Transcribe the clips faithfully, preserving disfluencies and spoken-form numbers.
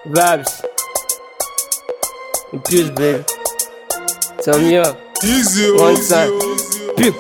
Vibes. Impulse, baby. Turn me up. Easy, One easy, time. easy. Pew.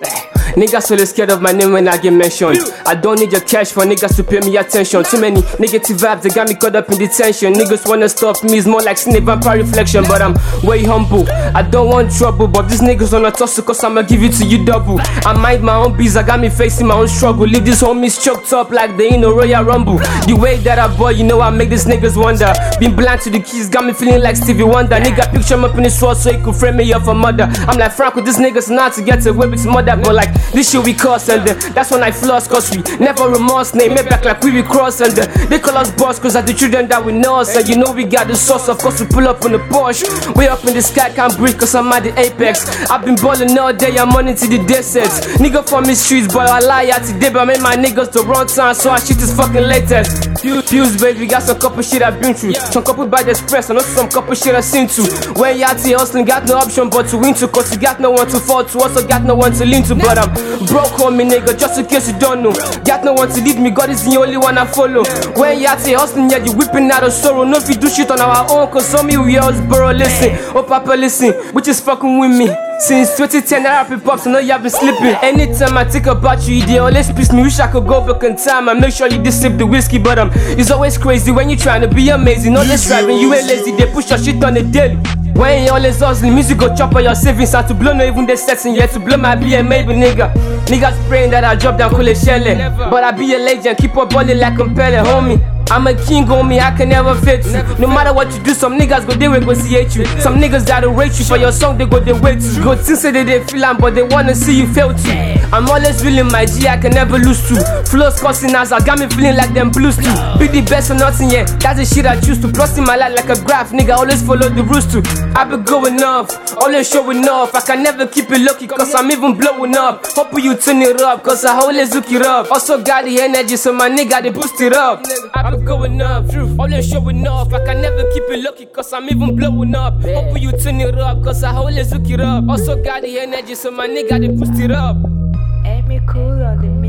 Niggas so scared of my name when I get mentioned. I don't need your cash for niggas to pay me attention. Too many negative vibes, they got me caught up in detention. Niggas wanna stop me, it's more like snake vampire reflection. But I'm way humble, I don't want trouble. But these niggas wanna tussle, cause I'ma give it to you double. I mind my own biz, I got me facing my own struggle. Leave these homies choked up like they in a Royal Rumble. The way that I boy, you know I make these niggas wonder. Been blind to the keys, got me feeling like Stevie Wonder. Nigga picture me up in the sword so he could frame me up for murder. I'm like Frank with these niggas not to get away with murder. But like this shit we cuss and then that's when I floss, cause we never remorse. Name it back like we be cross and then they call us boss cause are the children that we know us. And you know we got the sauce, of course we pull up on the Porsche. Way up in the sky, can't breathe cause I'm at the apex. I've been balling all day, I'm on into the deserts. Nigga from the streets, but I lie out today. But I made my niggas to run time, so I shit is fucking latest. Fuse, baby, got some couple shit I've been through. Some couple by the express, and also some couple shit I've seen too. When you out here hustling, got no option but to win to. Cause you got no one to fall to, also got no one to lean to. But I'm broke on me, nigga, just in case you don't know. Got no one to lead me, God is the only one I follow. When you out here hustling, yeah, you whipping out of sorrow. No, if you do shit on our own, cause some of you always borrow, listen. Oh, papa, listen, which is fucking with me. Since twenty ten, I rap hip-hop, so now you have been sleeping. Anytime I think about you, they always piss me. Wish I could go back in time and make sure you just sip the whiskey. But um, it's always crazy when you trying to be amazing. Always driving, you ain't lazy, they push your shit on the daily. When you always hustling, music go chop on your savings. And to blow no even the setting, yet to blow my B M maybe nigga. Niggas praying that I drop down Kule Shelle. But I be a legend, keep on balling like I'm Pele, homie. I'm a king on me, I can never fit you. No matter what you do, some niggas go they negotiate you. Some niggas that'll rate you for your song, they go they wait you. Go things say that they feel am, but they wanna see you fail too. I'm always feeling my G, I can never lose to. Flows cussing as I got me feeling like them blues too. Be the best or nothing, yeah, that's the shit I choose to. Plus in my life like a graph, nigga, always follow the rules too. I be going off, always showing off. I can never keep it lucky, cause I'm even blowing up. Hope you turn it up, cause I always look it up. Also got the energy, so my nigga, they boost it up. I be going up, always showing off. I can never keep it lucky, cause I'm even blowing up. Hope you turn it up, cause I always look it up. Also got the energy, so my nigga, they boost it up. Amy Cool on the